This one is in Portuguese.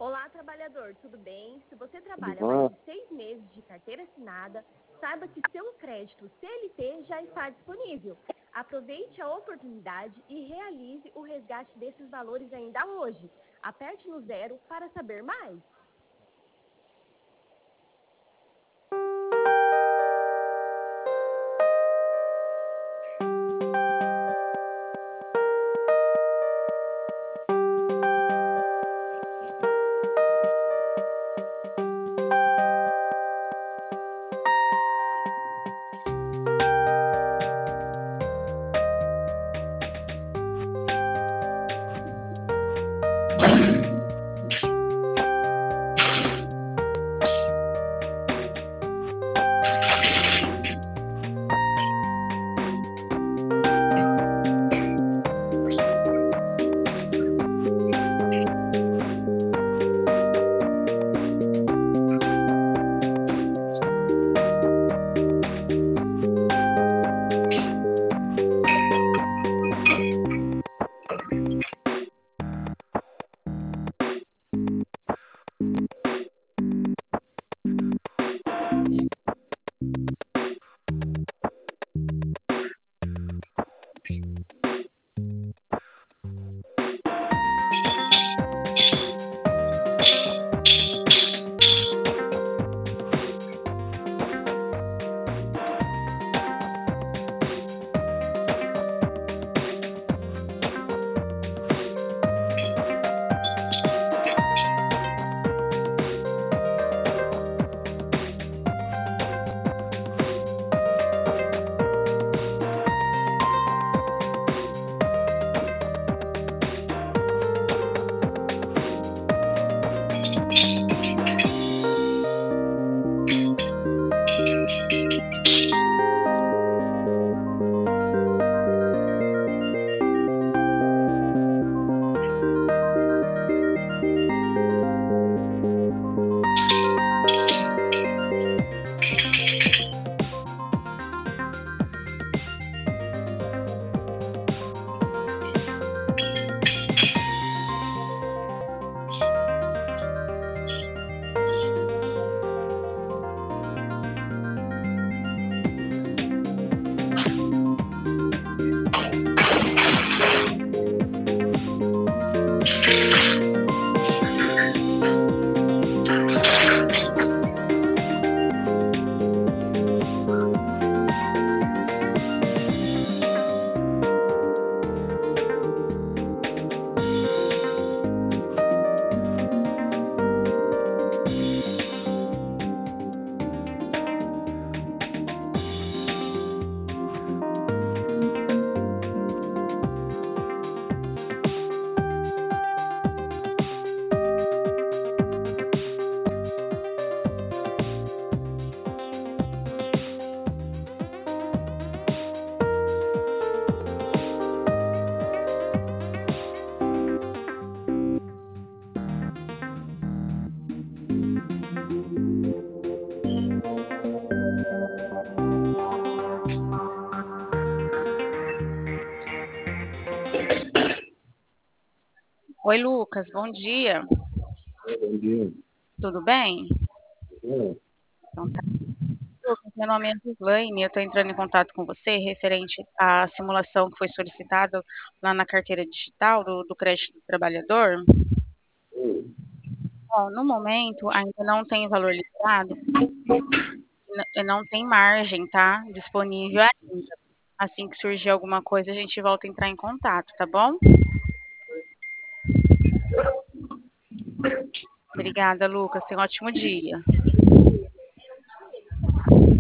Olá, trabalhador, tudo bem? Se você Tudo trabalha mais bom? de 6 meses de carteira assinada, saiba que seu crédito CLT já está disponível. Aproveite a oportunidade e realize o resgate desses valores ainda hoje. Aperte no 0 para saber mais. Oi, Lucas, bom dia. Bom dia. Tudo bem? É, Então tá. Lucas, meu nome é Gislaine, eu estou entrando em contato com você referente à simulação que foi solicitada lá na carteira digital do crédito do trabalhador. Bom, no momento ainda não tem valor liberado, não tem margem, tá? Disponível ainda. Assim que surgir alguma coisa, a gente volta a entrar em contato, tá bom? Obrigada, Lucas. Tenha um ótimo dia.